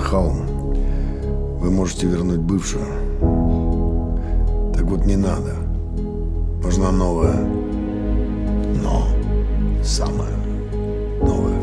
слыхал, вы можете вернуть бывшую. Так вот не надо. Нужна новая. Но самая новая.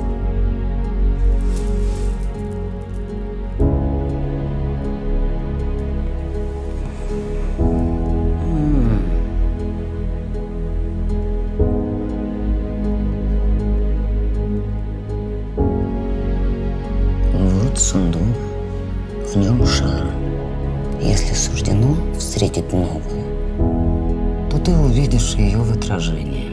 Вот сундук, в нем шар. Если суждено встретить новую, то ты увидишь ее в отражении.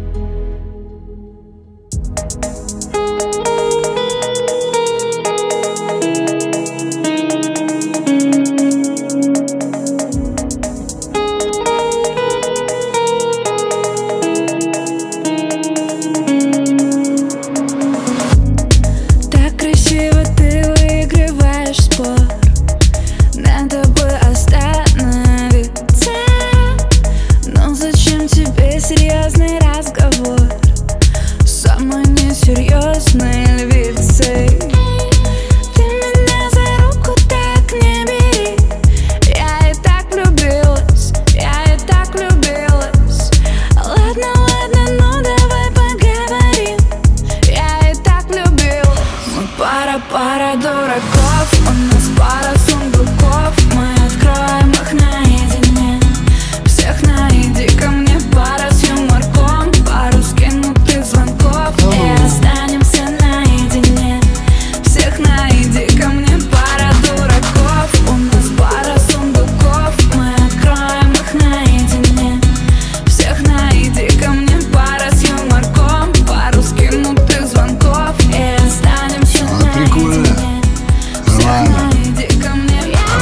Так красиво ты выигрываешь спор. Надо бы остановиться. Но зачем тебе серьезный разговор с самой несерьезной львицей? Ты меня за руку так не бери. Я и так влюбилась, я и так влюбилась. Ладно, ладно, ну давай поговорим. Я и так влюбилась. Мы пара дураков, у нас пара сундуков. Мы откроем их наедине. Всех найди ко мне, пара с юморком, пару скинутых звонков, и останемся наедине. Всех найди ко мне, пара дураков. У нас пара сундуков. Мы откроем их наедине. Всех найди ко мне, пара с юморком, пару скинутых звонков, и останемся наедине. Всех найди ко мне.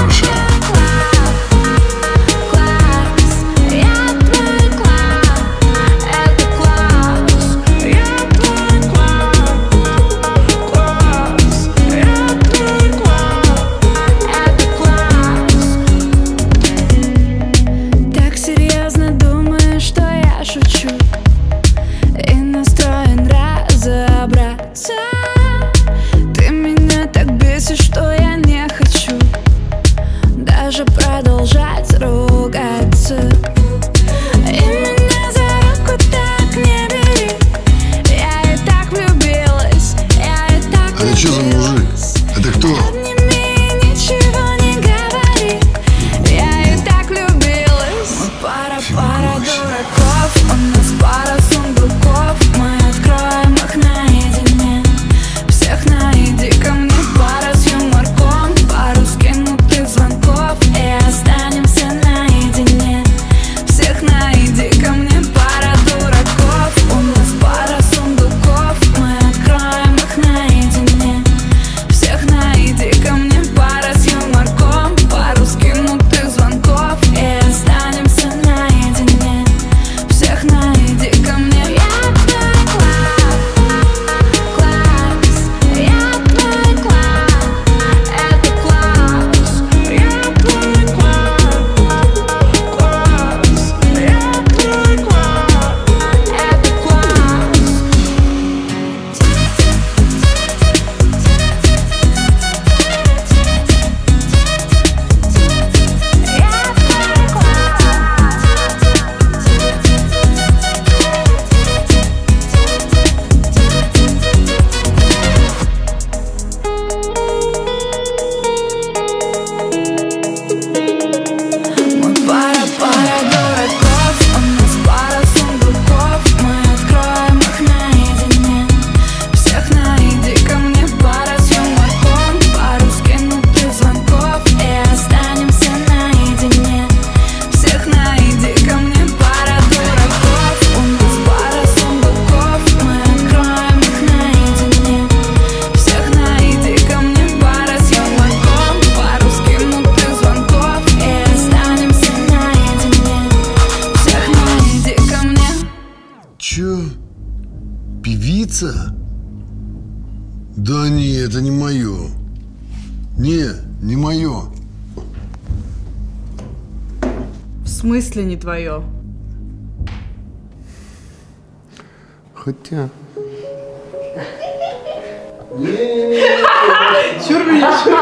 Так серьезно думаешь, что я шучу, и настроен разобраться. Ты меня так бесишь, что я не хочу даже продолжать ругаться. И меня за руку так не бери. Я и так влюбилась, я и так А это что за мужик? Это кто? Обними, ничего не говори. Я и так влюбилась. Мы пара дураков. У нас пара сундуков. Мы откроем их наедине. Всех найди ко мне, пара с юморком, пару скинутых звонков, и останемся наедине. Всех найди ко мне, пара дураков. У нас пара сундуков. Мы откроем их наедине. Всех найди ко мне, пара с юморком, пару скинутых звонков, и останемся наедине. Всех найди ко мне. Я твой класс, я твой класс, это класс. Я твой класс, я твой класс, это класс. Мы пара дураков. У нас пара сундуков. Мы откроем их наедине. Всех найди ко мне, пара с юморком, пару скинутых звонков, и останемся наедине. Всех найди ко мне, пара дураков. У нас пара сундуков. Мы откроем их наедине. Всех найди ко мне, пара с юморком, пару скинутых звонков, и останемся наедине. Всех найди ко мне. Чё? Певица? Да не, это не мое. Не мое. В смысле не твое? Хотя... Чур меня, чур.